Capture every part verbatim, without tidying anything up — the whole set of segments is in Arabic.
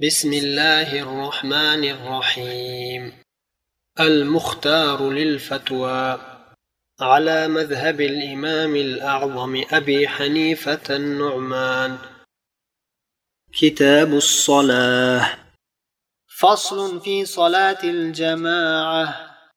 بسم الله الرحمن الرحيم. المختار للفتوى على مذهب الإمام الأعظم أبي حنيفة النعمان. كتاب الصلاة. فصل في صلاة الجماعة.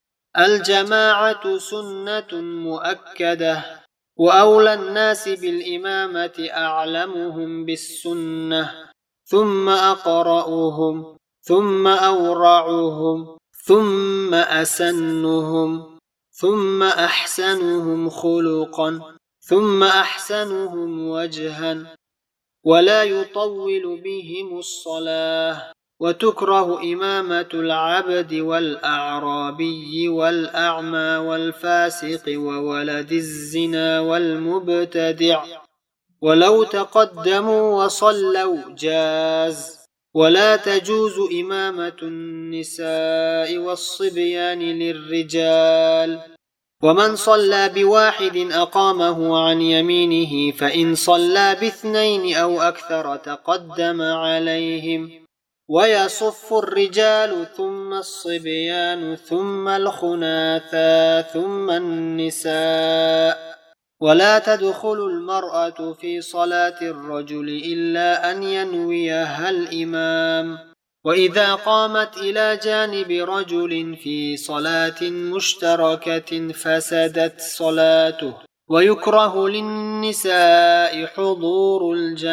الجماعة سنة مؤكدة، وأولى الناس بالإمامة أعلمهم بالسنة، ثم أقرأهم، ثم أورعهم، ثم أسنهم، ثم أحسنهم خلقا، ثم أحسنهم وجها. ولا يطول بهم الصلاة. وتكره إمامة العبد والأعرابي والأعمى والفاسق وولد الزنا والمبتدع، ولو تقدموا وصلوا جاز. ولا تجوز إمامة النساء والصبيان للرجال. ومن صلى بواحد أقامه عن يمينه، فإن صلى باثنين أو أكثر تقدم عليهم. ويصف الرجال ثم الصبيان ثم الخناثا ثم النساء. ولا تدخل المرأة في صلاة الرجل إلا أن ينويها الإمام. وإذا قامت إلى جانب رجل في صلاة مشتركة فسدت صلاته. ويكره للنساء حضور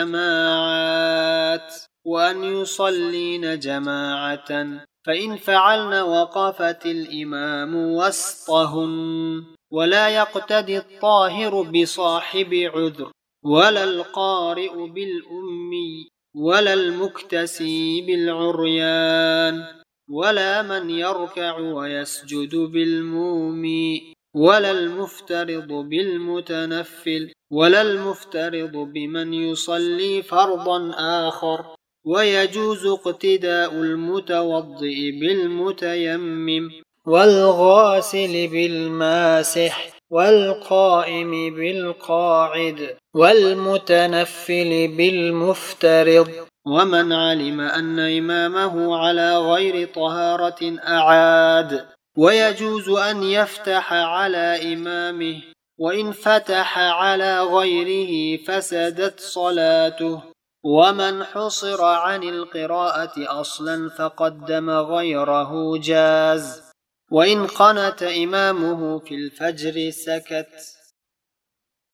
الجماعات، وأن يصلين جماعة، فإن فعلن وقفت الإمام وسطهن. ولا يقتدي الطاهر بصاحب عذر، ولا القارئ بالأمي، ولا المكتسي بالعريان، ولا من يركع ويسجد بالمومي، ولا المفترض بالمتنفل، ولا المفترض بمن يصلي فرضا آخر. ويجوز اقتداء المتوضئ بالمتيمم، والغاسل بالماسح، والقائم بالقاعد، والمتنفل بالمفترض. ومن علم أن إمامه على غير طهارة أعاد. ويجوز أن يفتح على إمامه، وإن فتح على غيره فسدت صلاته. ومن حصر عن القراءة أصلا فقدم غيره جاز. وإن قنت إمامه في الفجر سكت.